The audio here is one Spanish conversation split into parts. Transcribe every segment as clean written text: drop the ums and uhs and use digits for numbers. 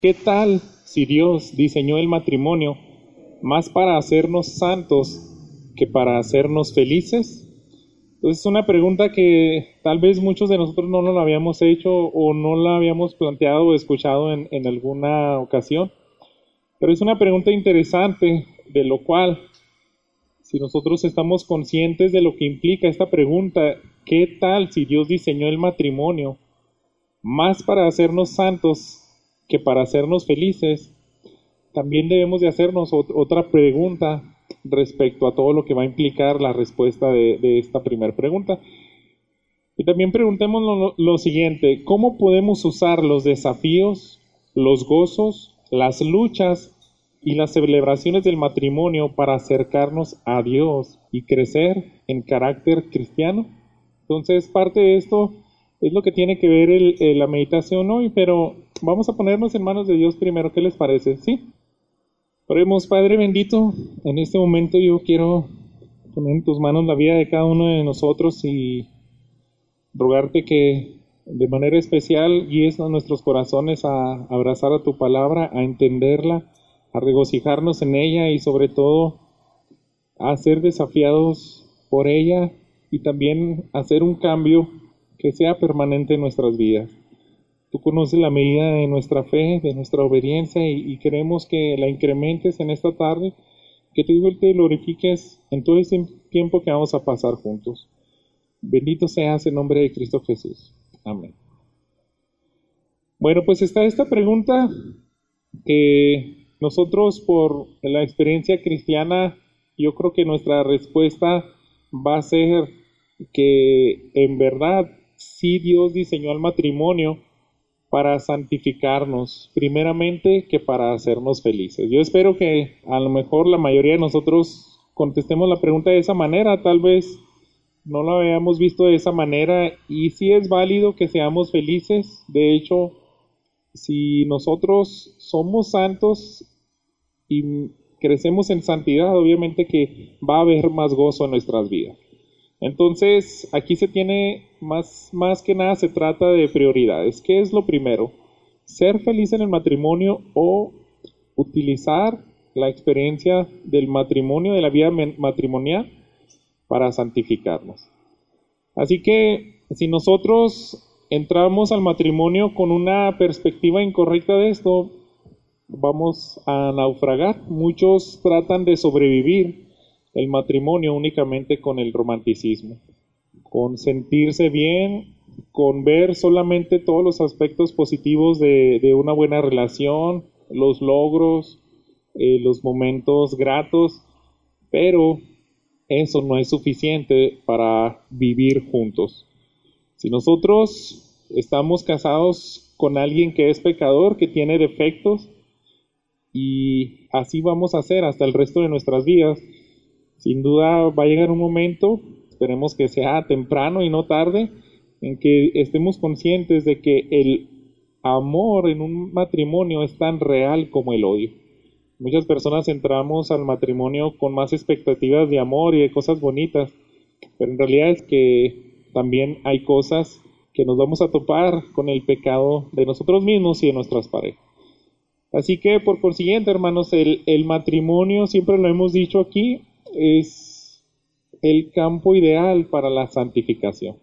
¿Qué tal si Dios diseñó el matrimonio más para hacernos santos que para hacernos felices? Entonces es una pregunta que tal vez muchos de nosotros no nos la habíamos hecho o no la habíamos planteado o escuchado en alguna ocasión, pero es una pregunta interesante, de lo cual, si nosotros estamos conscientes de lo que implica esta pregunta, ¿qué tal si Dios diseñó el matrimonio más para hacernos santos que para hacernos felices? También debemos de hacernos otra pregunta respecto a todo lo que va a implicar la respuesta de esta primera pregunta. Y también preguntémonos lo siguiente: ¿cómo podemos usar los desafíos, los gozos, las luchas y las celebraciones del matrimonio para acercarnos a Dios y crecer en carácter cristiano? Entonces, parte de esto es lo que tiene que ver la meditación hoy, pero vamos a ponernos en manos de Dios primero. ¿Qué les parece? ¿Sí? Oremos. Padre bendito, en este momento yo quiero poner en tus manos la vida de cada uno de nosotros y rogarte que de manera especial guíes a nuestros corazones a abrazar a tu palabra, a entenderla, a regocijarnos en ella y sobre todo a ser desafiados por ella y también hacer un cambio que sea permanente en nuestras vidas. Tú conoces la medida de nuestra fe, de nuestra obediencia y queremos que la incrementes en esta tarde, que tú te glorifiques en todo este tiempo que vamos a pasar juntos. Bendito seas en nombre de Cristo Jesús. Amén. Bueno, pues está esta pregunta que nosotros por la experiencia cristiana, yo creo que nuestra respuesta va a ser que en verdad sí Dios diseñó el matrimonio para santificarnos, primeramente que para hacernos felices. Yo espero que a lo mejor la mayoría de nosotros contestemos la pregunta de esa manera, tal vez no la habíamos visto de esa manera, y sí es válido que seamos felices. De hecho, si nosotros somos santos y crecemos en santidad, obviamente que va a haber más gozo en nuestras vidas. Entonces, aquí se tiene más que nada, se trata de prioridades. ¿Qué es lo primero? ¿Ser feliz en el matrimonio o utilizar la experiencia del matrimonio, de la vida matrimonial, para santificarnos? Así que si nosotros entramos al matrimonio con una perspectiva incorrecta de esto, vamos a naufragar. Muchos tratan de sobrevivir el matrimonio únicamente con el romanticismo, con sentirse bien, con ver solamente todos los aspectos positivos de una buena relación, los logros, los momentos gratos, pero eso no es suficiente para vivir juntos. Si nosotros estamos casados con alguien que es pecador, que tiene defectos, y así vamos a hacer hasta el resto de nuestras vidas, sin duda va a llegar un momento, esperemos que sea temprano y no tarde, en que estemos conscientes de que el amor en un matrimonio es tan real como el odio. Muchas personas entramos al matrimonio con más expectativas de amor y de cosas bonitas, pero en realidad es que también hay cosas que nos vamos a topar con el pecado de nosotros mismos y de nuestras parejas. Así que por consiguiente, hermanos, el matrimonio, siempre lo hemos dicho aquí, es el campo ideal para la santificación.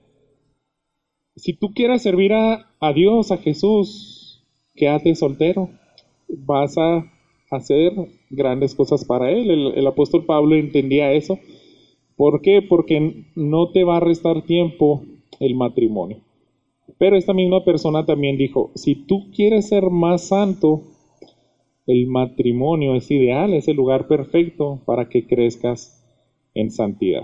Si tú quieres servir a Dios, a Jesús, quédate soltero. Vas a hacer grandes cosas para Él. El apóstol Pablo entendía eso. ¿Por qué? Porque no te va a restar tiempo el matrimonio. Pero esta misma persona también dijo, si tú quieres ser más santo, el matrimonio es ideal, es el lugar perfecto para que crezcas en santidad.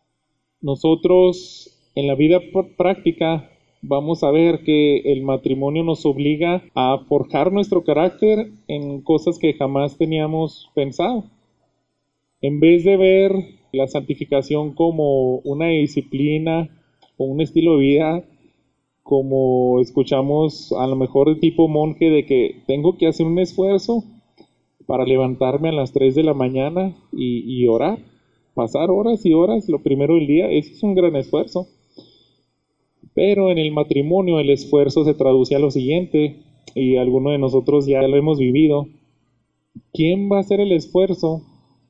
Nosotros en la vida práctica vamos a ver que el matrimonio nos obliga a forjar nuestro carácter en cosas que jamás teníamos pensado. En vez de ver la santificación como una disciplina o un estilo de vida, como escuchamos a lo mejor de tipo monje, de que tengo que hacer un esfuerzo para levantarme a las 3 de la mañana y orar, pasar horas y horas lo primero del día, eso es un gran esfuerzo. Pero en el matrimonio el esfuerzo se traduce a lo siguiente: y alguno de nosotros ya lo hemos vivido, ¿quién va a hacer el esfuerzo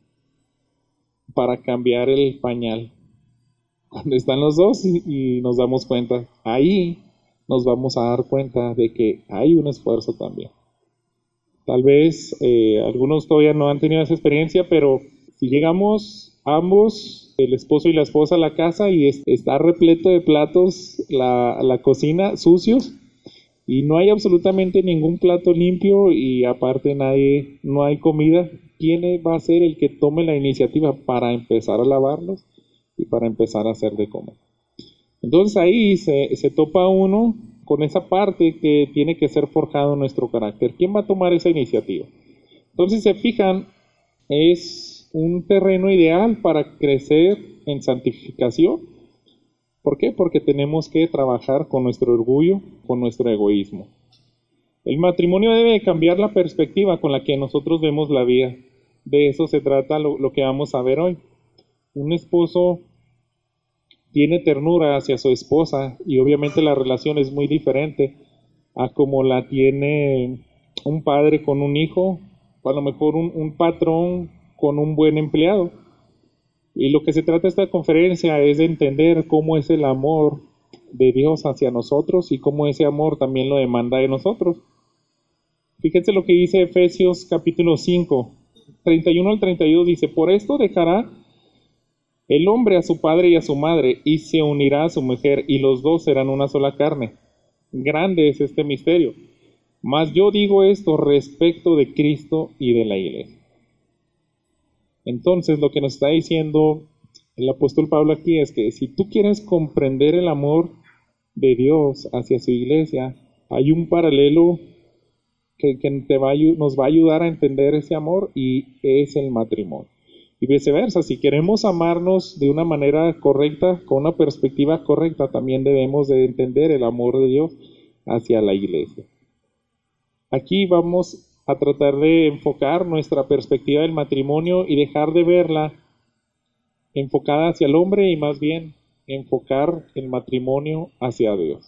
para cambiar el pañal? Cuando están los dos y nos damos cuenta, ahí nos vamos a dar cuenta de que hay un esfuerzo también. Tal vez algunos todavía no han tenido esa experiencia, pero si llegamos ambos, el esposo y la esposa, a la casa y está repleto de platos, la cocina sucios, y no hay absolutamente ningún plato limpio y aparte no hay comida, ¿quién va a ser el que tome la iniciativa para empezar a lavarlos y para empezar a hacer de comer? Entonces ahí se topa uno con esa parte que tiene que ser forjado en nuestro carácter. ¿Quién va a tomar esa iniciativa? Entonces, se fijan, es un terreno ideal para crecer en santificación. ¿Por qué? Porque tenemos que trabajar con nuestro orgullo, con nuestro egoísmo. El matrimonio debe cambiar la perspectiva con la que nosotros vemos la vida. De eso se trata lo que vamos a ver hoy. Un esposo tiene ternura hacia su esposa y obviamente la relación es muy diferente a como la tiene un padre con un hijo, o a lo mejor un patrón con un buen empleado. Y lo que se trata esta conferencia es de entender cómo es el amor de Dios hacia nosotros y cómo ese amor también lo demanda de nosotros. Fíjense lo que dice Efesios capítulo 5, 31 al 32, dice: por esto dejará el hombre a su padre y a su madre, y se unirá a su mujer, y los dos serán una sola carne. Grande es este misterio. Mas yo digo esto respecto de Cristo y de la iglesia. Entonces, lo que nos está diciendo el apóstol Pablo aquí es que si tú quieres comprender el amor de Dios hacia su iglesia, hay un paralelo que nos va a ayudar a entender ese amor, y es el matrimonio. Y viceversa, si queremos amarnos de una manera correcta, con una perspectiva correcta, también debemos de entender el amor de Dios hacia la iglesia. Aquí vamos a tratar de enfocar nuestra perspectiva del matrimonio y dejar de verla enfocada hacia el hombre y más bien enfocar el matrimonio hacia Dios.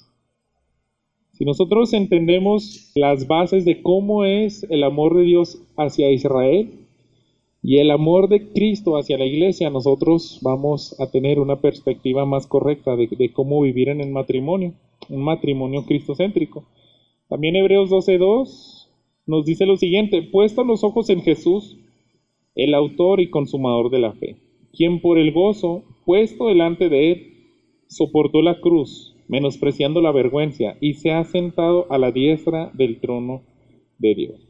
Si nosotros entendemos las bases de cómo es el amor de Dios hacia Israel y el amor de Cristo hacia la iglesia, nosotros vamos a tener una perspectiva más correcta de cómo vivir en el matrimonio, un matrimonio cristocéntrico. También Hebreos 12:2 nos dice lo siguiente: puestos los ojos en Jesús, el autor y consumador de la fe, quien por el gozo puesto delante de él soportó la cruz, menospreciando la vergüenza, y se ha sentado a la diestra del trono de Dios.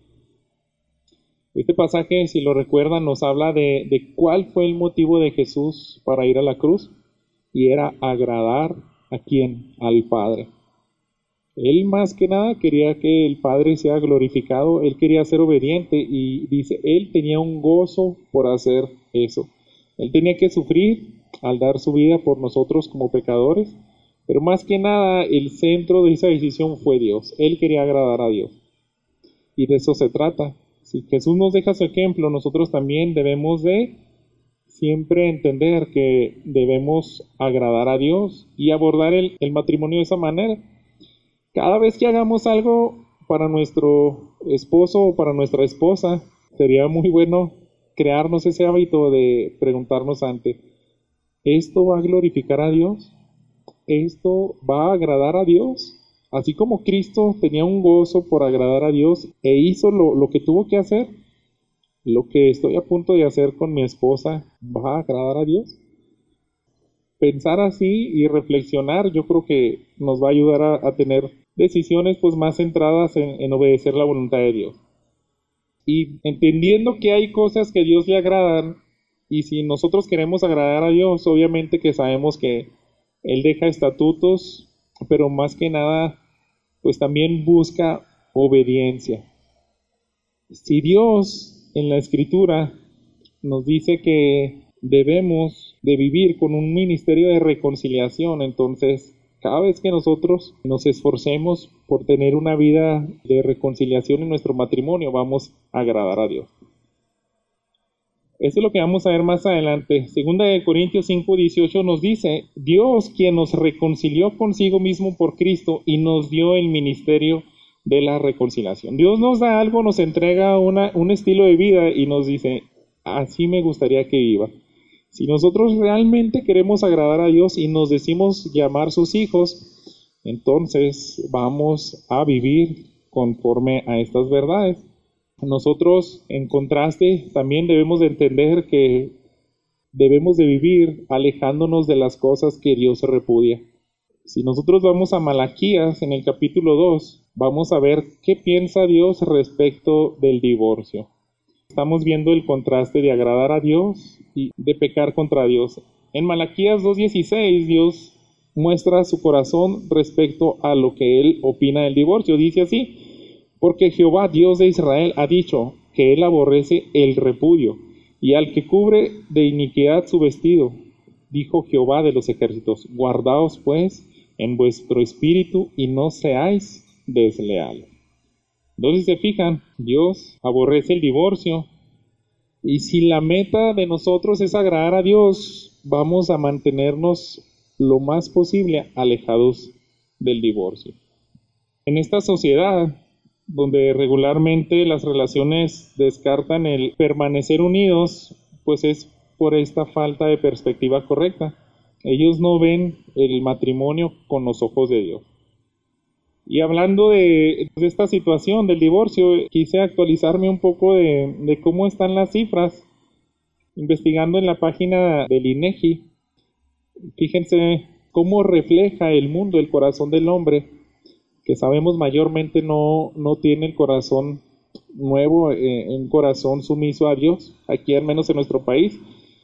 Este pasaje, si lo recuerdan, nos habla de cuál fue el motivo de Jesús para ir a la cruz, y era agradar ¿a quién? Al Padre. Él más que nada quería que el Padre sea glorificado, él quería ser obediente, y dice, él tenía un gozo por hacer eso. Él tenía que sufrir al dar su vida por nosotros como pecadores, pero más que nada el centro de esa decisión fue Dios. Él quería agradar a Dios, y de eso se trata. Si Jesús nos deja su ejemplo, nosotros también debemos de siempre entender que debemos agradar a Dios y abordar el matrimonio de esa manera. Cada vez que hagamos algo para nuestro esposo o para nuestra esposa, sería muy bueno crearnos ese hábito de preguntarnos antes: ¿esto va a glorificar a Dios? ¿Esto va a agradar a Dios? Así como Cristo tenía un gozo por agradar a Dios e hizo lo que tuvo que hacer, ¿lo que estoy a punto de hacer con mi esposa va a agradar a Dios? Pensar así y reflexionar, yo creo que nos va a ayudar a tener decisiones pues más centradas en obedecer la voluntad de Dios. Y entendiendo que hay cosas que a Dios le agradan, y si nosotros queremos agradar a Dios, obviamente que sabemos que Él deja estatutos, pero más que nada pues también busca obediencia. Si Dios en la Escritura nos dice que debemos de vivir con un ministerio de reconciliación, entonces cada vez que nosotros nos esforcemos por tener una vida de reconciliación en nuestro matrimonio, vamos a agradar a Dios. Eso es lo que vamos a ver más adelante. Segunda de Corintios 5:18 nos dice: Dios, quien nos reconcilió consigo mismo por Cristo y nos dio el ministerio de la reconciliación. Dios nos da algo, nos entrega un estilo de vida y nos dice, así me gustaría que viva. Si nosotros realmente queremos agradar a Dios y nos decimos llamar sus hijos, entonces vamos a vivir conforme a estas verdades. Nosotros, en contraste, también debemos de entender que debemos de vivir alejándonos de las cosas que Dios repudia. Si nosotros vamos a Malaquías en el capítulo 2, vamos a ver qué piensa Dios respecto del divorcio. Estamos viendo el contraste de agradar a Dios y de pecar contra Dios. En Malaquías 2:16, Dios muestra su corazón respecto a lo que Él opina del divorcio. Dice así, porque Jehová, Dios de Israel, ha dicho que Él aborrece el repudio, y al que cubre de iniquidad su vestido. Dijo Jehová de los ejércitos, guardaos pues en vuestro espíritu y no seáis desleales. Entonces se fijan, Dios aborrece el divorcio, y si la meta de nosotros es agradar a Dios, vamos a mantenernos lo más posible alejados del divorcio. En esta sociedad, donde regularmente las relaciones descartan el permanecer unidos, pues es por esta falta de perspectiva correcta. Ellos no ven el matrimonio con los ojos de Dios. Y hablando de esta situación del divorcio, quise actualizarme un poco de cómo están las cifras. Investigando en la página del INEGI, fíjense cómo refleja el mundo, el corazón del hombre, que sabemos mayormente no tiene el corazón nuevo, un corazón sumiso a Dios, aquí al menos en nuestro país.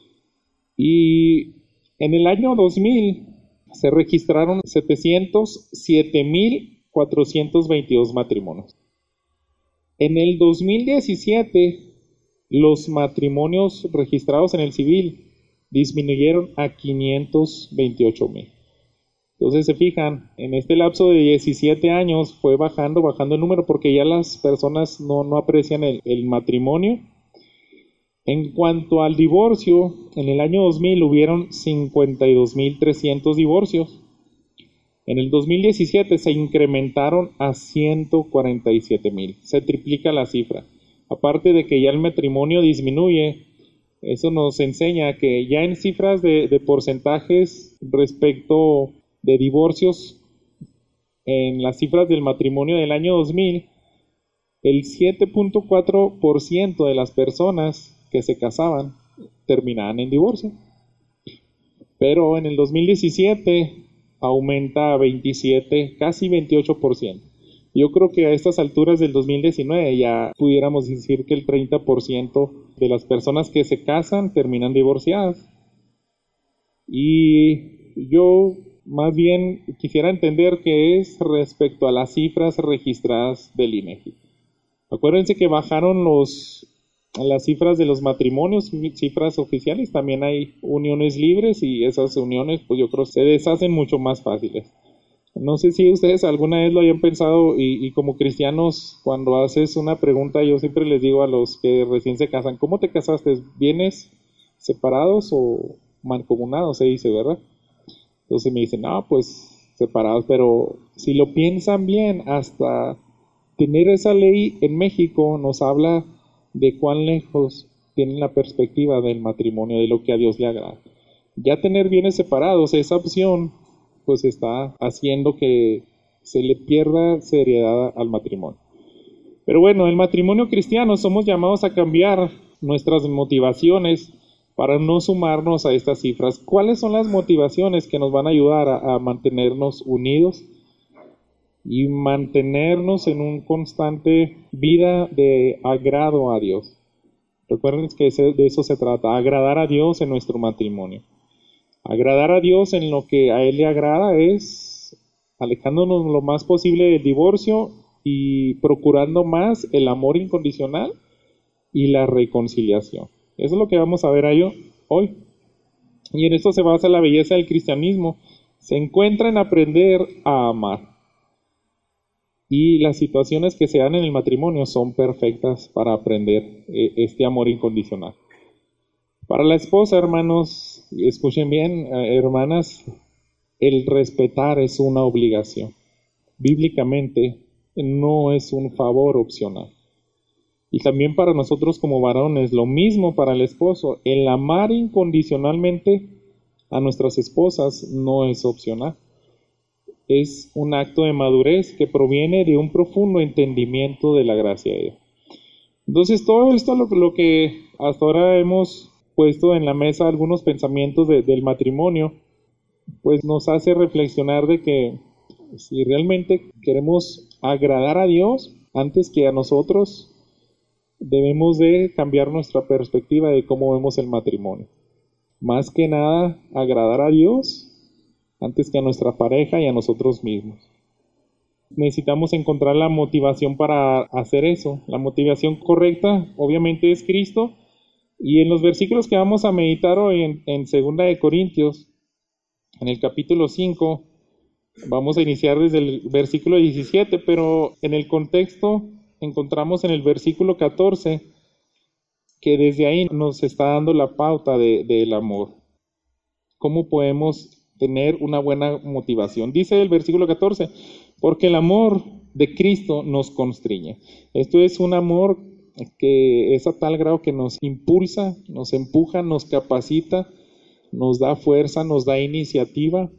Y en el año 2000 se registraron 707,422 matrimonios. En el 2017, los matrimonios registrados en el civil disminuyeron a 528,000. Entonces se fijan, en este lapso de 17 años fue bajando el número porque ya las personas no aprecian el matrimonio. En cuanto al divorcio, en el año 2000 hubieron 52,300 divorcios. En el 2017 se incrementaron a 147,000. Se triplica la cifra. Aparte de que ya el matrimonio disminuye, eso nos enseña que ya en cifras de porcentajes respecto de divorcios, en las cifras del matrimonio del año 2000, el 7.4% de las personas que se casaban terminaban en divorcio. Pero en el 2017 aumenta a 27, casi 28%. Yo creo que a estas alturas del 2019 ya pudiéramos decir que el 30% de las personas que se casan terminan divorciadas. Y yo más bien quisiera entender qué es respecto a las cifras registradas del INEGI. Acuérdense que bajaron las cifras de los matrimonios, cifras oficiales. También hay uniones libres y esas uniones, pues yo creo, se deshacen mucho más fáciles. No sé si ustedes alguna vez lo hayan pensado y como cristianos, cuando haces una pregunta, yo siempre les digo a los que recién se casan, ¿cómo te casaste? ¿Bienes separados o mancomunados? Se dice, ¿verdad? Entonces me dicen, no, pues separados, pero si lo piensan bien, hasta tener esa ley en México nos habla de cuán lejos tienen la perspectiva del matrimonio, de lo que a Dios le agrada. Ya tener bienes separados, esa opción, pues está haciendo que se le pierda seriedad al matrimonio. Pero bueno, el matrimonio cristiano somos llamados a cambiar nuestras motivaciones para no sumarnos a estas cifras. ¿Cuáles son las motivaciones que nos van a ayudar a mantenernos unidos y mantenernos en un constante vida de agrado a Dios? Recuerden que de eso se trata, agradar a Dios en nuestro matrimonio. Agradar a Dios en lo que a Él le agrada es alejándonos lo más posible del divorcio y procurando más el amor incondicional y la reconciliación. Eso es lo que vamos a ver hoy. Y en esto se basa la belleza del cristianismo. Se encuentra en aprender a amar. Y las situaciones que se dan en el matrimonio son perfectas para aprender este amor incondicional. Para la esposa, hermanos, escuchen bien, hermanas, el respetar es una obligación. Bíblicamente, no es un favor opcional. Y también para nosotros como varones, lo mismo para el esposo. El amar incondicionalmente a nuestras esposas no es opcional. Es un acto de madurez que proviene de un profundo entendimiento de la gracia de Dios. Entonces, todo esto, lo que hasta ahora hemos puesto en la mesa, algunos pensamientos del matrimonio, pues nos hace reflexionar de que si realmente queremos agradar a Dios antes que a nosotros, debemos de cambiar nuestra perspectiva de cómo vemos el matrimonio. Más que nada, agradar a Dios antes que a nuestra pareja y a nosotros mismos. Necesitamos encontrar la motivación para hacer eso. La motivación correcta, obviamente, es Cristo. Y en los versículos que vamos a meditar hoy en 2 de Corintios, en el capítulo 5, vamos a iniciar desde el versículo 17, pero en el contexto encontramos en el versículo 14 que desde ahí nos está dando la pauta del amor. ¿Cómo podemos tener una buena motivación? Dice el versículo 14, porque el amor de Cristo nos constriñe. Esto es un amor que es a tal grado que nos impulsa, nos empuja, nos capacita, nos da fuerza, nos da iniciativa,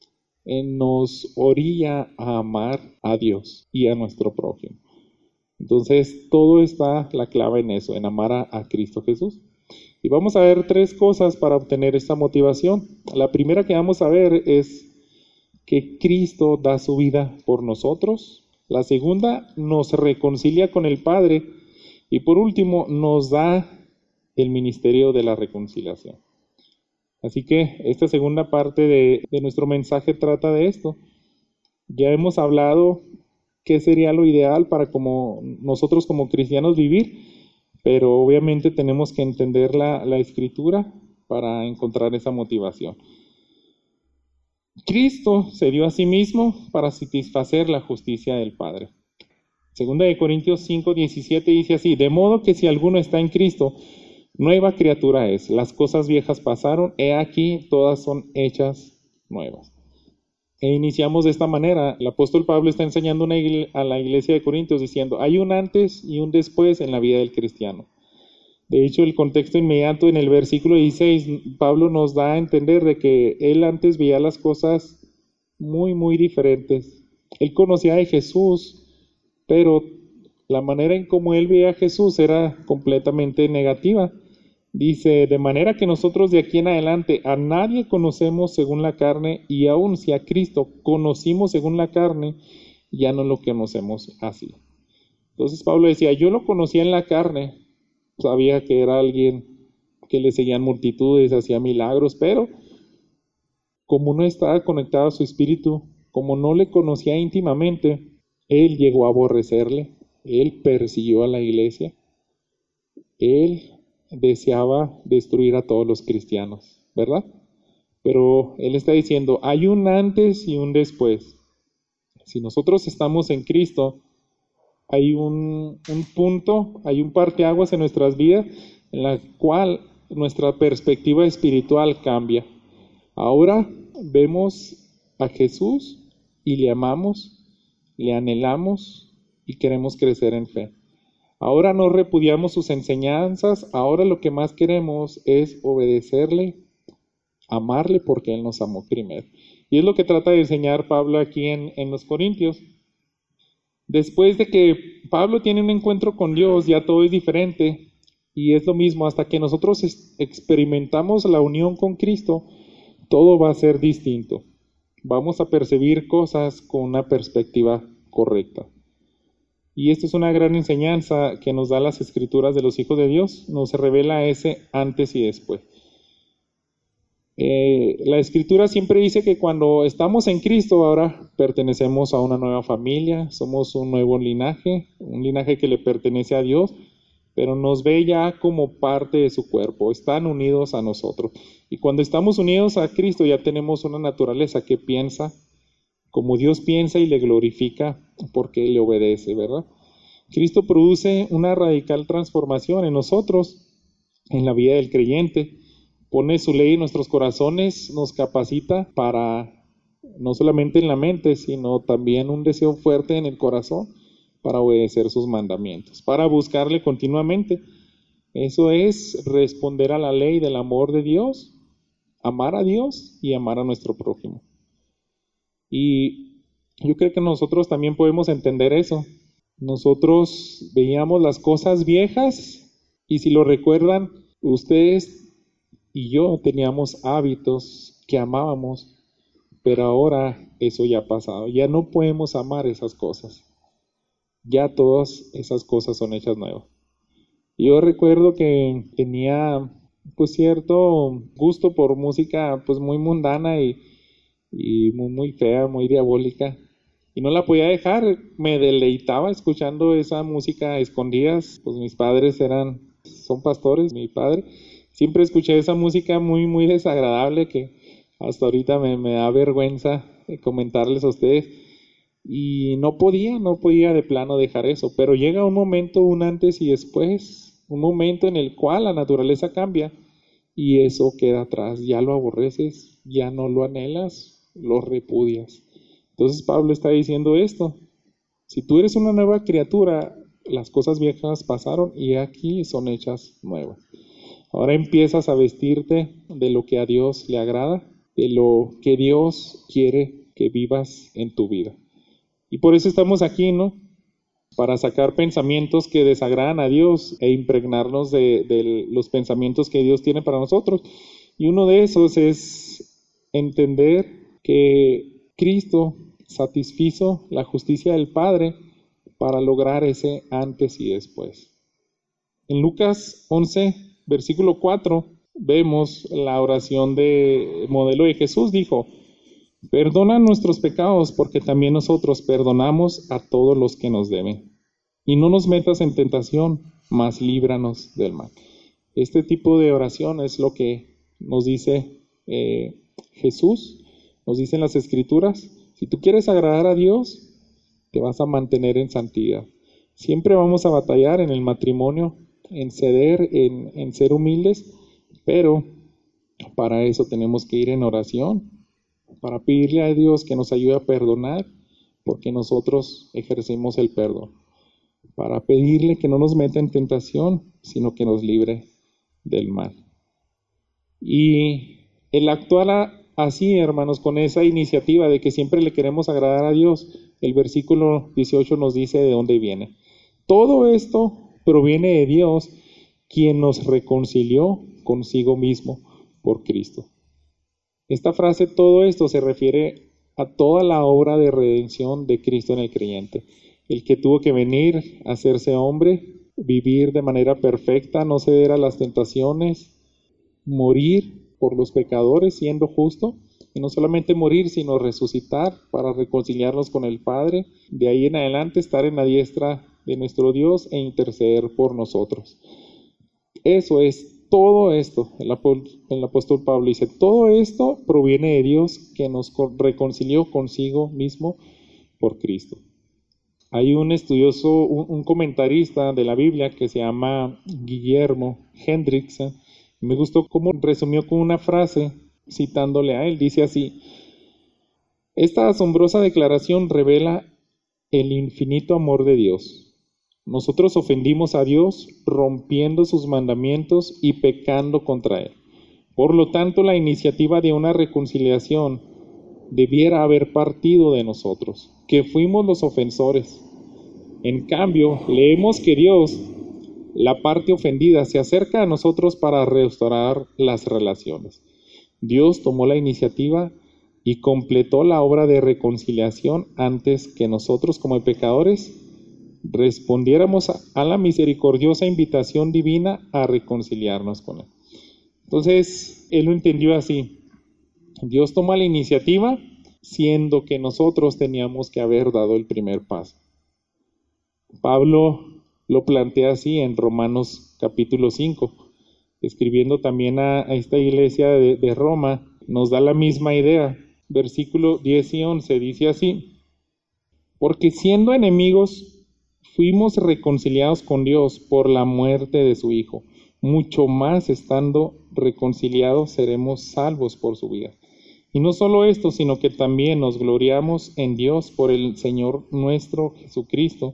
nos orilla a amar a Dios y a nuestro prójimo. Entonces, todo está la clave en eso, en amar a Cristo Jesús. Y vamos a ver 3 cosas para obtener esta motivación. La primera que vamos a ver es que Cristo da su vida por nosotros. La segunda, nos reconcilia con el Padre. Y por último, nos da el ministerio de la reconciliación. Así que esta segunda parte de nuestro mensaje trata de esto. Ya hemos hablado qué sería lo ideal para nosotros como cristianos vivir, pero obviamente tenemos que entender la Escritura para encontrar esa motivación. Cristo se dio a sí mismo para satisfacer la justicia del Padre. 2 de Corintios 5:17 dice así, de modo que si alguno está en Cristo, nueva criatura es. Las cosas viejas pasaron, he aquí, todas son hechas nuevas. E iniciamos de esta manera. El apóstol Pablo está enseñando a la iglesia de Corintios diciendo, hay un antes y un después en la vida del cristiano. De hecho, el contexto inmediato en el versículo 16, Pablo nos da a entender de que él antes veía las cosas muy, muy diferentes. Él conocía de Jesús, pero la manera en cómo él veía a Jesús era completamente negativa. Dice, de manera que nosotros de aquí en adelante a nadie conocemos según la carne, y aun si a Cristo conocimos según la carne, ya no lo conocemos así. Entonces Pablo decía, yo lo conocía en la carne, sabía que era alguien que le seguían multitudes, hacía milagros, pero como no estaba conectado a su espíritu, como no le conocía íntimamente, él llegó a aborrecerle, él persiguió a la iglesia, él deseaba destruir a todos los cristianos, ¿verdad? Pero él está diciendo, hay un antes y un después. Si nosotros estamos en Cristo, hay un punto, hay un parteaguas en nuestras vidas en la cual nuestra perspectiva espiritual cambia. Ahora vemos a Jesús y le amamos, le anhelamos y queremos crecer en fe. Ahora no repudiamos sus enseñanzas, ahora lo que más queremos es obedecerle, amarle porque Él nos amó primero. Y es lo que trata de enseñar Pablo aquí en los Corintios. Después de que Pablo tiene un encuentro con Dios, ya todo es diferente. Y es lo mismo, hasta que nosotros experimentamos la unión con Cristo, todo va a ser distinto. Vamos a percibir cosas con una perspectiva correcta. Y esto es una gran enseñanza que nos da las Escrituras de los hijos de Dios. Nos revela ese antes y después. La Escritura siempre dice que cuando estamos en Cristo ahora pertenecemos a una nueva familia, somos un nuevo linaje, un linaje que le pertenece a Dios, pero nos ve ya como parte de su cuerpo, están unidos a nosotros. Y cuando estamos unidos a Cristo ya tenemos una naturaleza que piensa como Dios piensa y le glorifica porque le obedece, ¿verdad? Cristo produce una radical transformación en nosotros, en la vida del creyente. Pone su ley en nuestros corazones, nos capacita para, no solamente en la mente, sino también un deseo fuerte en el corazón para obedecer sus mandamientos, para buscarle continuamente. Eso es responder a la ley del amor de Dios, amar a Dios y amar a nuestro prójimo. Y yo creo que nosotros también podemos entender eso. Nosotros veíamos las cosas viejas y si lo recuerdan, ustedes y yo teníamos hábitos que amábamos, pero ahora eso ya ha pasado. Ya no podemos amar esas cosas. Ya todas esas cosas son hechas nuevas. Yo recuerdo que tenía pues cierto gusto por música pues muy mundana y muy fea, muy diabólica. Y no la podía dejar, me deleitaba escuchando esa música a escondidas. Pues mis padres son pastores, mi padre. Siempre escuché esa música muy desagradable que hasta ahorita me da vergüenza comentarles a ustedes. Y no podía de plano dejar eso. Pero llega un momento, un antes y después, un momento en el cual la naturaleza cambia y eso queda atrás. Ya lo aborreces, ya no lo anhelas, lo repudias. Entonces Pablo está diciendo esto: si tú eres una nueva criatura, las cosas viejas pasaron y aquí son hechas nuevas. Ahora empiezas a vestirte de lo que a Dios le agrada, de lo que Dios quiere que vivas en tu vida. Y por eso estamos aquí, ¿no? Para sacar pensamientos que desagradan a Dios e impregnarnos de los pensamientos que Dios tiene para nosotros. Y uno de esos es entender que Cristo satisfizo la justicia del Padre para lograr ese antes y después. En Lucas 11, versículo 4, vemos la oración de modelo de Jesús. Dijo: perdona nuestros pecados porque también nosotros perdonamos a todos los que nos deben. Y no nos metas en tentación, mas líbranos del mal. Este tipo de oración es lo que nos dice Jesús, nos dicen las Escrituras. Si tú quieres agradar a Dios, te vas a mantener en santidad. Siempre vamos a batallar en el matrimonio, en ceder, en ser humildes, pero para eso tenemos que ir en oración, para pedirle a Dios que nos ayude a perdonar, porque nosotros ejercemos el perdón. Para pedirle que no nos meta en tentación, sino que nos libre del mal. Y el actuar así, hermanos, con esa iniciativa de que siempre le queremos agradar a Dios, el versículo 18 nos dice de dónde viene. Todo esto proviene de Dios, quien nos reconcilió consigo mismo por Cristo. Esta frase, todo esto, se refiere a toda la obra de redención de Cristo en el creyente. El que tuvo que venir a hacerse hombre, vivir de manera perfecta, no ceder a las tentaciones, morir por los pecadores siendo justo, y no solamente morir, sino resucitar para reconciliarnos con el Padre, de ahí en adelante estar en la diestra de nuestro Dios e interceder por nosotros. Eso es todo esto. El apóstol Pablo dice: todo esto proviene de Dios que nos reconcilió consigo mismo por Cristo. Hay un estudioso, un comentarista de la Biblia que se llama Guillermo Hendrickson. Me gustó cómo resumió con una frase, citándole a él. Dice así: esta asombrosa declaración revela el infinito amor de Dios. Nosotros ofendimos a Dios rompiendo sus mandamientos y pecando contra Él. Por lo tanto, la iniciativa de una reconciliación debiera haber partido de nosotros, que fuimos los ofensores. En cambio, leemos que Dios, la parte ofendida, se acerca a nosotros para restaurar las relaciones. Dios tomó la iniciativa y completó la obra de reconciliación antes que nosotros, como pecadores, respondiéramos a la misericordiosa invitación divina a reconciliarnos con Él. Entonces, él lo entendió así: Dios toma la iniciativa, siendo que nosotros teníamos que haber dado el primer paso. Pablo lo plantea así en Romanos capítulo 5, escribiendo también a esta iglesia de Roma, nos da la misma idea. Versículo 10 y 11 dice así: porque siendo enemigos fuimos reconciliados con Dios por la muerte de su Hijo. Mucho más estando reconciliados seremos salvos por su vida. Y no solo esto, sino que también nos gloriamos en Dios por el Señor nuestro Jesucristo,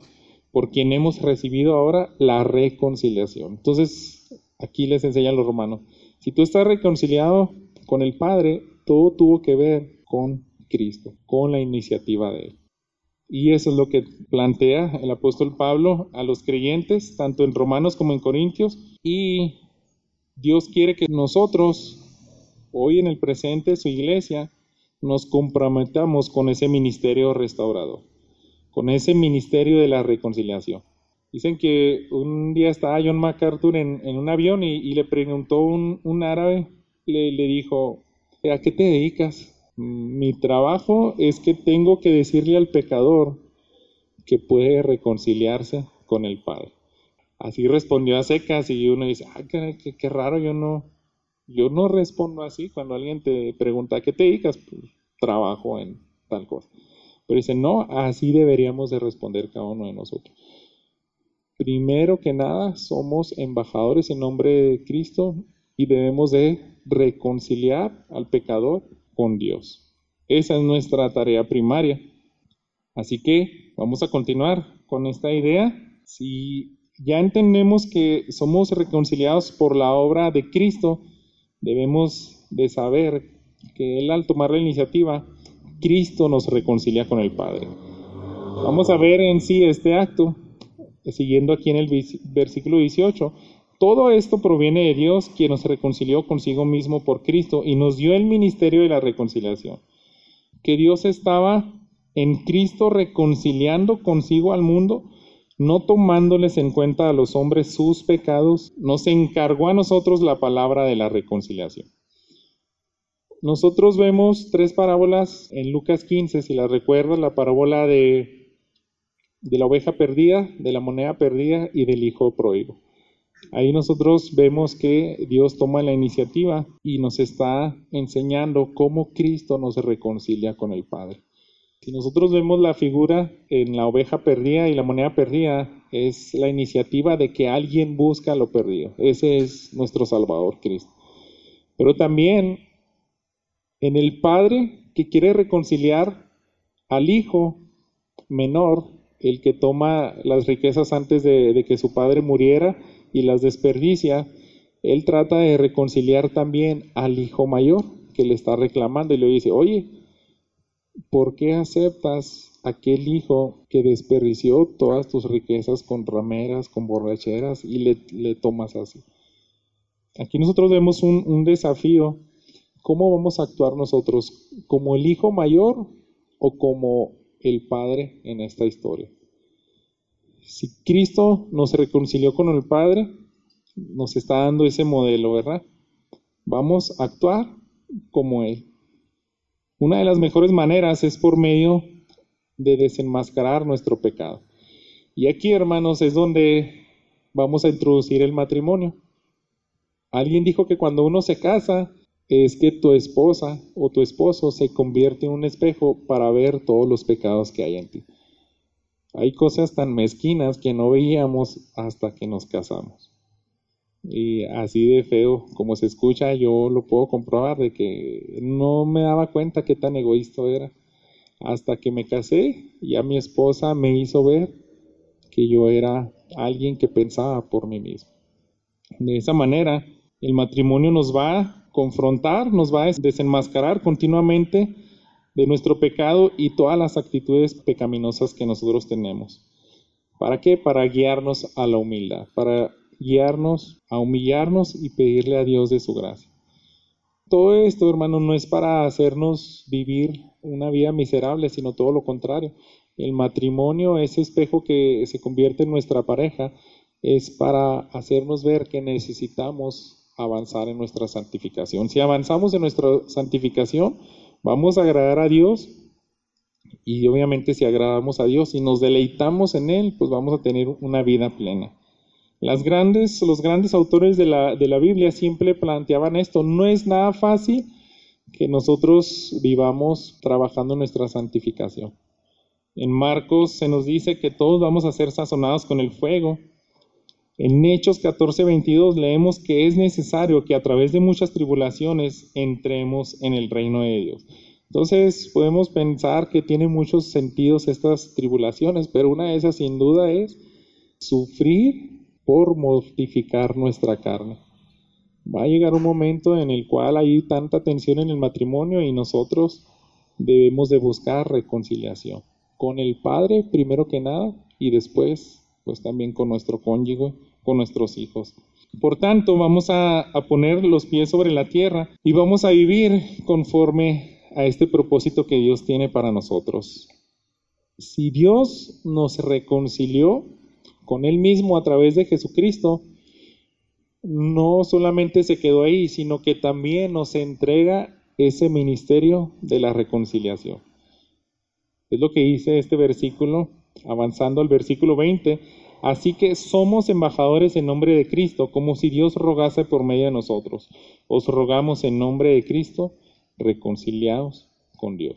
por quien hemos recibido ahora la reconciliación. Entonces, aquí les enseñan los romanos. Si tú estás reconciliado con el Padre, todo tuvo que ver con Cristo, con la iniciativa de Él. Y eso es lo que plantea el apóstol Pablo a los creyentes, tanto en Romanos como en Corintios. Y Dios quiere que nosotros, hoy en el presente, su iglesia, nos comprometamos con ese ministerio restaurador, con ese ministerio de la reconciliación. Dicen que un día estaba John MacArthur en un avión y le preguntó un árabe, le dijo, ¿a qué te dedicas? Mi trabajo es que tengo que decirle al pecador que puede reconciliarse con el Padre. Así respondió a secas y uno dice, qué raro, yo no respondo así. Cuando alguien te pregunta ¿a qué te dedicas? Pues, trabajo en tal cosa. Pero dice, no, así deberíamos de responder cada uno de nosotros. Primero que nada, somos embajadores en nombre de Cristo y debemos de reconciliar al pecador con Dios. Esa es nuestra tarea primaria. Así que vamos a continuar con esta idea. Si ya entendemos que somos reconciliados por la obra de Cristo, debemos de saber que Él, al tomar la iniciativa, Cristo nos reconcilia con el Padre. Vamos a ver en sí este acto, siguiendo aquí en el versículo 18. Todo esto proviene de Dios, quien nos reconcilió consigo mismo por Cristo y nos dio el ministerio de la reconciliación. Que Dios estaba en Cristo reconciliando consigo al mundo, no tomándoles en cuenta a los hombres sus pecados, nos encargó a nosotros la palabra de la reconciliación. Nosotros vemos 3 parábolas en Lucas 15, si las recuerdas, la parábola de la oveja perdida, de la moneda perdida y del hijo pródigo. Ahí nosotros vemos que Dios toma la iniciativa y nos está enseñando cómo Cristo nos reconcilia con el Padre. Si nosotros vemos la figura en la oveja perdida y la moneda perdida, es la iniciativa de que alguien busca lo perdido. Ese es nuestro Salvador, Cristo. Pero también en el Padre que quiere reconciliar al hijo menor, el que toma las riquezas antes de que su padre muriera y las desperdicia, Él trata de reconciliar también al hijo mayor que le está reclamando y le dice, oye, ¿por qué aceptas aquel hijo que desperdició todas tus riquezas con rameras, con borracheras y le tomas así? Aquí nosotros vemos un desafío. ¿Cómo vamos a actuar nosotros? ¿Como el hijo mayor o como el padre en esta historia? Si Cristo nos reconcilió con el Padre, nos está dando ese modelo, ¿verdad? Vamos a actuar como Él. Una de las mejores maneras es por medio de desenmascarar nuestro pecado. Y aquí, hermanos, es donde vamos a introducir el matrimonio. Alguien dijo que cuando uno se casa, es que tu esposa o tu esposo se convierte en un espejo para ver todos los pecados que hay en ti. Hay cosas tan mezquinas que no veíamos hasta que nos casamos. Y así de feo como se escucha, yo lo puedo comprobar de que no me daba cuenta qué tan egoísta era. Hasta que me casé, ya mi esposa me hizo ver que yo era alguien que pensaba por mí mismo. De esa manera, el matrimonio nos va a confrontar, nos va a desenmascarar continuamente de nuestro pecado y todas las actitudes pecaminosas que nosotros tenemos. ¿Para qué? Para guiarnos a la humildad, para guiarnos a humillarnos y pedirle a Dios de su gracia. Todo esto, hermano, no es para hacernos vivir una vida miserable, sino todo lo contrario. El matrimonio, ese espejo que se convierte en nuestra pareja, es para hacernos ver que necesitamos avanzar en nuestra santificación. Si avanzamos en nuestra santificación, vamos a agradar a Dios, y obviamente si agradamos a Dios y nos deleitamos en Él, pues vamos a tener una vida plena. Los grandes autores de la Biblia siempre planteaban esto. No es nada fácil que nosotros vivamos trabajando en nuestra santificación. En Marcos se nos dice que todos vamos a ser sazonados con el fuego. En Hechos 14:22 leemos que es necesario que a través de muchas tribulaciones entremos en el reino de Dios. Entonces podemos pensar que tiene muchos sentidos estas tribulaciones, pero una de esas sin duda es sufrir por mortificar nuestra carne. Va a llegar un momento en el cual hay tanta tensión en el matrimonio y nosotros debemos de buscar reconciliación con el Padre primero que nada y después pues también con nuestro cónyuge, con nuestros hijos. Por tanto, vamos a poner los pies sobre la tierra y vamos a vivir conforme a este propósito que Dios tiene para nosotros. Si Dios nos reconcilió con Él mismo a través de Jesucristo, no solamente se quedó ahí, sino que también nos entrega ese ministerio de la reconciliación. Es lo que dice este versículo, avanzando al versículo 20. Así que somos embajadores en nombre de Cristo, como si Dios rogase por medio de nosotros. Os rogamos en nombre de Cristo, reconciliados con Dios.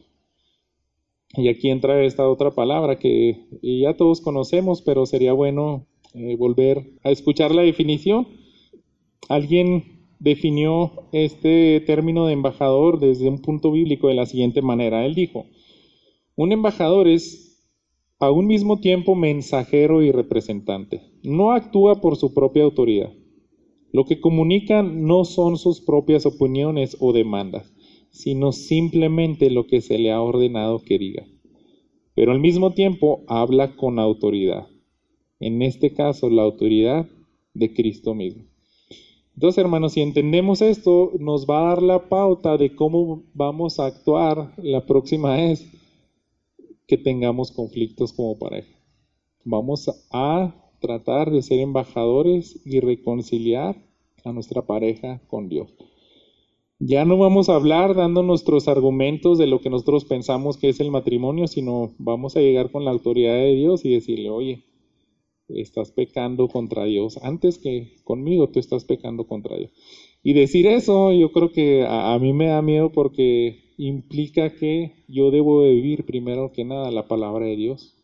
Y aquí entra esta otra palabra que ya todos conocemos, pero sería bueno volver a escuchar la definición. Alguien definió este término de embajador desde un punto bíblico de la siguiente manera. Él dijo: un embajador es a un mismo tiempo mensajero y representante. No actúa por su propia autoridad. Lo que comunica no son sus propias opiniones o demandas, sino simplemente lo que se le ha ordenado que diga. Pero al mismo tiempo habla con autoridad. En este caso, la autoridad de Cristo mismo. Entonces, hermanos, si entendemos esto, nos va a dar la pauta de cómo vamos a actuar la próxima vez que tengamos conflictos como pareja. Vamos a tratar de ser embajadores y reconciliar a nuestra pareja con Dios. Ya no vamos a hablar dando nuestros argumentos de lo que nosotros pensamos que es el matrimonio, sino vamos a llegar con la autoridad de Dios y decirle: oye, estás pecando contra Dios. Antes que conmigo, tú estás pecando contra Dios. Y decir eso, yo creo que a mí me da miedo porque implica que yo debo de vivir primero que nada la palabra de Dios.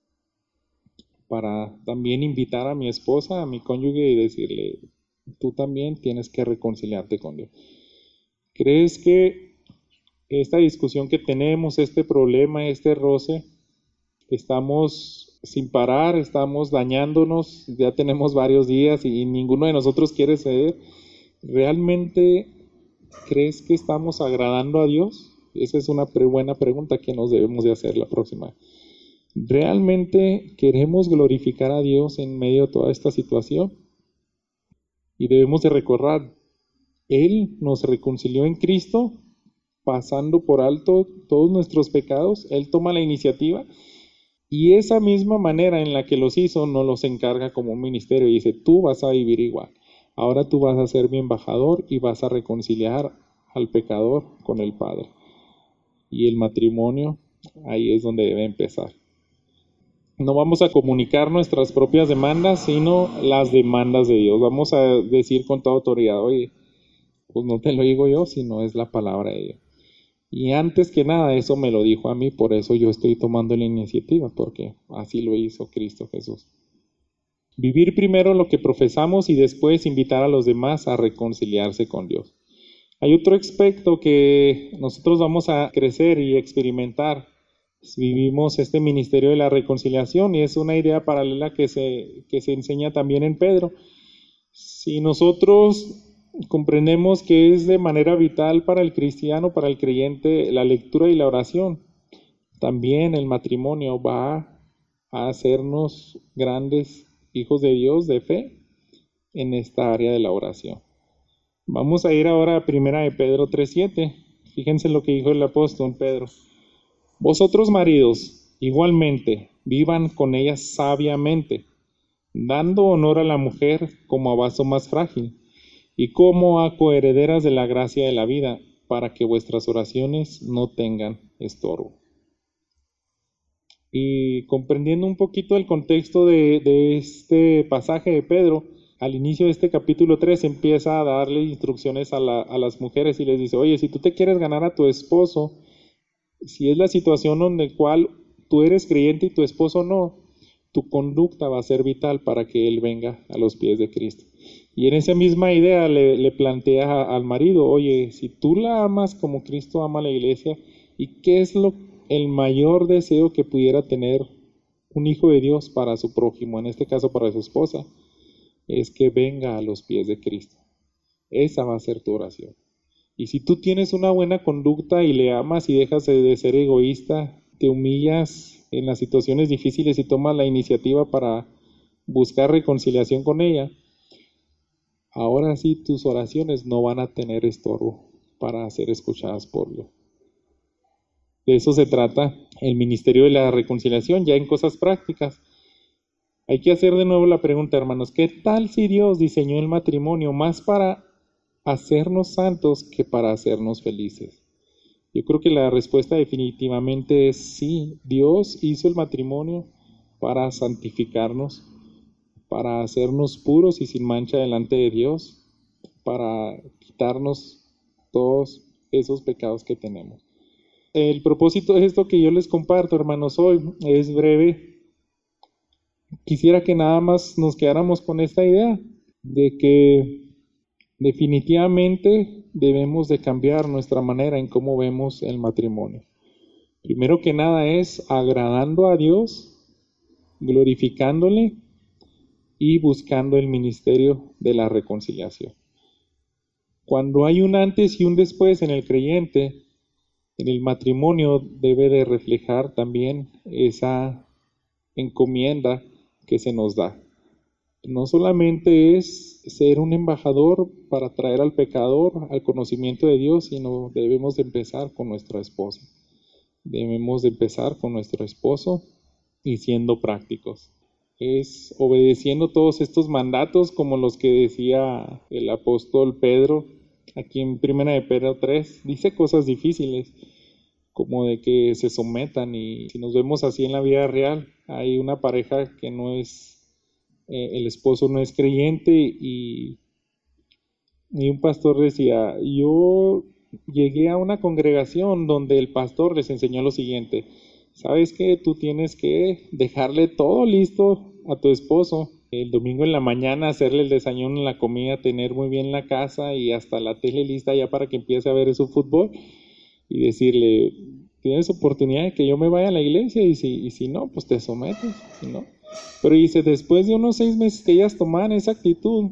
Para también invitar a mi esposa, a mi cónyuge y decirle: tú también tienes que reconciliarte con Dios. ¿Crees que esta discusión que tenemos, este problema, este roce, estamos sin parar, estamos dañándonos, ya tenemos varios días y ninguno de nosotros quiere ceder? ¿Realmente crees que estamos agradando a Dios? Esa es una buena pregunta que nos debemos de hacer la próxima. ¿Realmente queremos glorificar a Dios en medio de toda esta situación? Y debemos de recordar, Él nos reconcilió en Cristo, pasando por alto todos nuestros pecados. Él toma la iniciativa y esa misma manera en la que los hizo nos los encarga como un ministerio y dice: tú vas a vivir igual. Ahora tú vas a ser mi embajador y vas a reconciliar al pecador con el Padre. Y el matrimonio, ahí es donde debe empezar. No vamos a comunicar nuestras propias demandas, sino las demandas de Dios. Vamos a decir con toda autoridad: oye, pues no te lo digo yo, sino es la palabra de Dios. Y antes que nada, eso me lo dijo a mí, por eso yo estoy tomando la iniciativa, porque así lo hizo Cristo Jesús. Vivir primero lo que profesamos y después invitar a los demás a reconciliarse con Dios. Hay otro aspecto que nosotros vamos a crecer y experimentar. Vivimos este ministerio de la reconciliación y es una idea paralela que se enseña también en Pedro. Si nosotros comprendemos que es de manera vital para el cristiano, para el creyente, la lectura y la oración, también el matrimonio va a hacernos grandes hijos de Dios de fe en esta área de la oración. Vamos a ir ahora a 1 de Pedro 3:7. Fíjense lo que dijo el apóstol Pedro. Vosotros, maridos, igualmente, vivan con ella sabiamente, dando honor a la mujer como a vaso más frágil y como a coherederas de la gracia de la vida, para que vuestras oraciones no tengan estorbo. Y comprendiendo un poquito el contexto de este pasaje de Pedro, al inicio de este capítulo 3 empieza a darle instrucciones a las mujeres y les dice: oye, si tú te quieres ganar a tu esposo, si es la situación en la cual tú eres creyente y tu esposo no, tu conducta va a ser vital para que él venga a los pies de Cristo. Y en esa misma idea le plantea al marido: oye, si tú la amas como Cristo ama a la iglesia, ¿Y qué es el mayor deseo que pudiera tener un hijo de Dios para su prójimo, en este caso para su esposa? Es que venga a los pies de Cristo. Esa va a ser tu oración. Y si tú tienes una buena conducta y le amas y dejas de ser egoísta, te humillas en las situaciones difíciles y tomas la iniciativa para buscar reconciliación con ella, ahora sí tus oraciones no van a tener estorbo para ser escuchadas por Dios. De eso se trata el ministerio de la reconciliación, ya en cosas prácticas. Hay que hacer de nuevo la pregunta, hermanos, ¿qué tal si Dios diseñó el matrimonio más para hacernos santos que para hacernos felices? Yo creo que la respuesta definitivamente es sí. Dios hizo el matrimonio para santificarnos, para hacernos puros y sin mancha delante de Dios, para quitarnos todos esos pecados que tenemos. El propósito de esto que yo les comparto, hermanos, hoy es breve. Quisiera que nada más nos quedáramos con esta idea de que definitivamente debemos de cambiar nuestra manera en cómo vemos el matrimonio. Primero que nada es agradando a Dios, glorificándole y buscando el ministerio de la reconciliación. Cuando hay un antes y un después en el creyente, en el matrimonio debe de reflejar también esa encomienda que se nos da. No solamente es ser un embajador para traer al pecador al conocimiento de Dios, sino debemos de empezar con nuestra esposa. Debemos de empezar con nuestro esposo y siendo prácticos. Es obedeciendo todos estos mandatos como los que decía el apóstol Pedro aquí en 1 de Pedro 3. Dice cosas difíciles como de que se sometan, y si nos vemos así en la vida real, hay una pareja que no es el esposo no es creyente y un pastor decía, yo llegué a una congregación donde el pastor les enseñó lo siguiente: ¿sabes qué? Tú tienes que dejarle todo listo a tu esposo, el domingo en la mañana hacerle el desayuno, la comida, tener muy bien la casa y hasta la tele lista ya para que empiece a ver su fútbol, y decirle, tienes oportunidad de que yo me vaya a la iglesia, y si no, pues te sometes, ¿no? Pero dice, después de unos 6 meses que ellas tomaban esa actitud,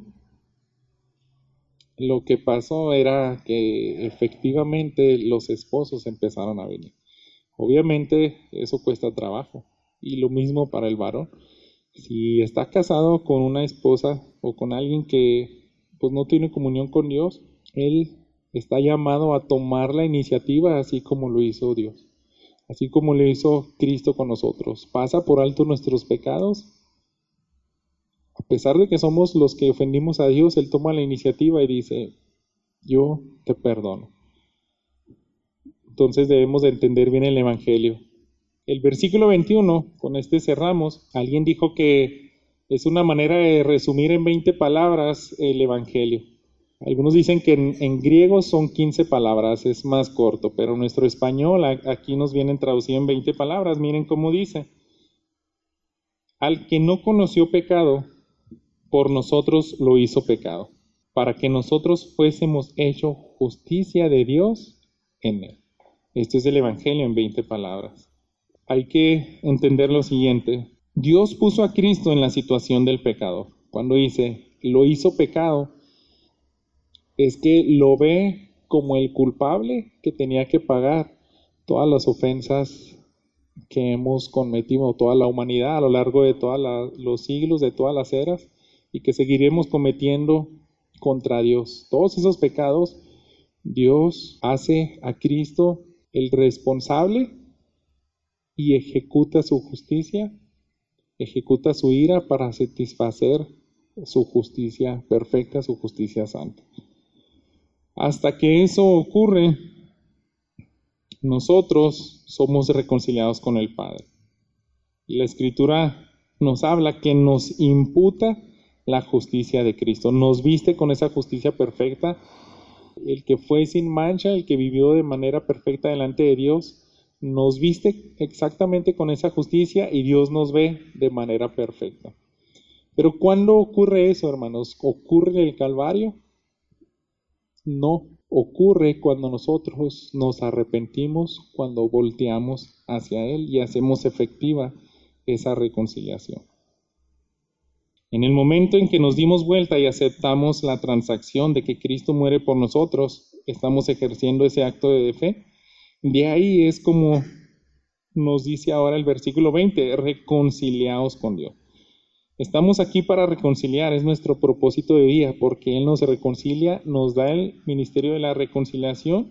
lo que pasó era que efectivamente los esposos empezaron a venir. Obviamente eso cuesta trabajo, y lo mismo para el varón. Si está casado con una esposa o con alguien que pues no tiene comunión con Dios, él está llamado a tomar la iniciativa así como lo hizo Dios. Así como lo hizo Cristo con nosotros. Pasa por alto nuestros pecados. A pesar de que somos los que ofendimos a Dios, Él toma la iniciativa y dice, yo te perdono. Entonces debemos de entender bien el Evangelio. El versículo 21, con este cerramos. Alguien dijo que es una manera de resumir en 20 palabras el Evangelio. Algunos dicen que en griego son 15 palabras, es más corto, pero en nuestro español aquí nos vienen traducidos en 20 palabras. Miren cómo dice: al que no conoció pecado, por nosotros lo hizo pecado, para que nosotros fuésemos hecho justicia de Dios en él. Este es el Evangelio en 20 palabras. Hay que entender lo siguiente: Dios puso a Cristo en la situación del pecador. Cuando dice, lo hizo pecado, es que lo ve como el culpable que tenía que pagar todas las ofensas que hemos cometido, toda la humanidad a lo largo de todos los siglos, de todas las eras, y que seguiremos cometiendo contra Dios. Todos esos pecados, Dios hace a Cristo el responsable y ejecuta su justicia, ejecuta su ira para satisfacer su justicia perfecta, su justicia santa. Hasta que eso ocurre, nosotros somos reconciliados con el Padre. Y la Escritura nos habla que nos imputa la justicia de Cristo, nos viste con esa justicia perfecta. El que fue sin mancha, el que vivió de manera perfecta delante de Dios, nos viste exactamente con esa justicia, y Dios nos ve de manera perfecta. Pero ¿cuándo ocurre eso, hermanos? ¿Ocurre en el Calvario? No, ocurre cuando nosotros nos arrepentimos, cuando volteamos hacia Él y hacemos efectiva esa reconciliación. En el momento en que nos dimos vuelta y aceptamos la transacción de que Cristo muere por nosotros, estamos ejerciendo ese acto de fe. De ahí es como nos dice ahora el versículo 20, reconciliaos con Dios. Estamos aquí para reconciliar, es nuestro propósito de vida, porque Él nos reconcilia, nos da el ministerio de la reconciliación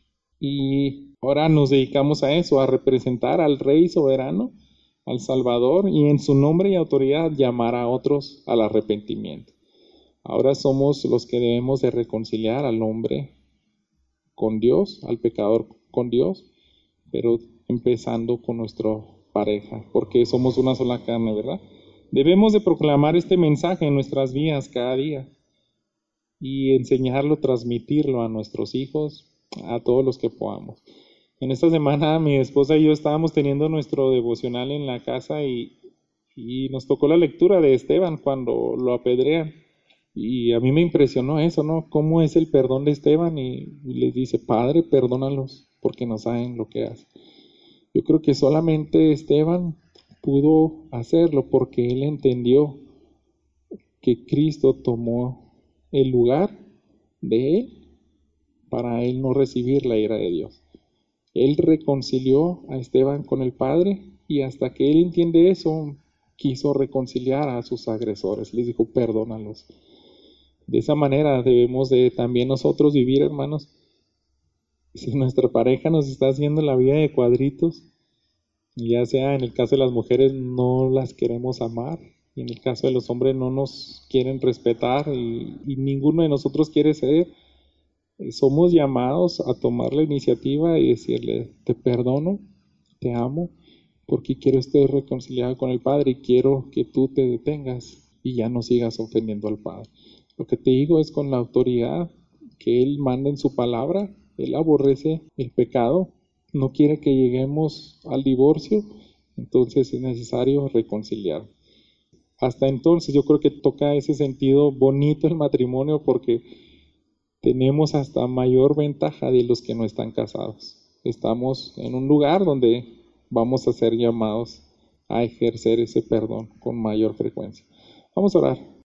y ahora nos dedicamos a eso, a representar al Rey soberano, al Salvador, y en su nombre y autoridad llamar a otros al arrepentimiento. Ahora somos los que debemos de reconciliar al hombre con Dios, al pecador con Dios, pero empezando con nuestra pareja, porque somos una sola carne, ¿verdad? Debemos de proclamar este mensaje en nuestras vidas cada día y enseñarlo, transmitirlo a nuestros hijos, a todos los que podamos. En esta semana mi esposa y yo estábamos teniendo nuestro devocional en la casa y nos tocó la lectura de Esteban cuando lo apedrean. Y a mí me impresionó eso, ¿no? ¿Cómo es el perdón de Esteban? Y les dice, Padre, perdónalos porque no saben lo que hacen. Yo creo que solamente Esteban pudo hacerlo porque él entendió que Cristo tomó el lugar de él para él no recibir la ira de Dios. Él reconcilió a Esteban con el Padre y hasta que él entiende eso, quiso reconciliar a sus agresores. Les dijo, perdónalos. De esa manera debemos de también nosotros vivir, hermanos. Si nuestra pareja nos está haciendo la vida de cuadritos, ya sea en el caso de las mujeres no las queremos amar y en el caso de los hombres no nos quieren respetar y ninguno de nosotros quiere ceder, somos llamados a tomar la iniciativa y decirle, te perdono, te amo, porque quiero estar reconciliado con el Padre y quiero que tú te detengas y ya no sigas ofendiendo al Padre. Lo que te digo es con la autoridad que Él manda en su palabra, Él aborrece el pecado, no quiere que lleguemos al divorcio, entonces es necesario reconciliar. Hasta entonces yo creo que toca ese sentido bonito el matrimonio porque tenemos hasta mayor ventaja de los que no están casados. Estamos en un lugar donde vamos a ser llamados a ejercer ese perdón con mayor frecuencia. Vamos a orar.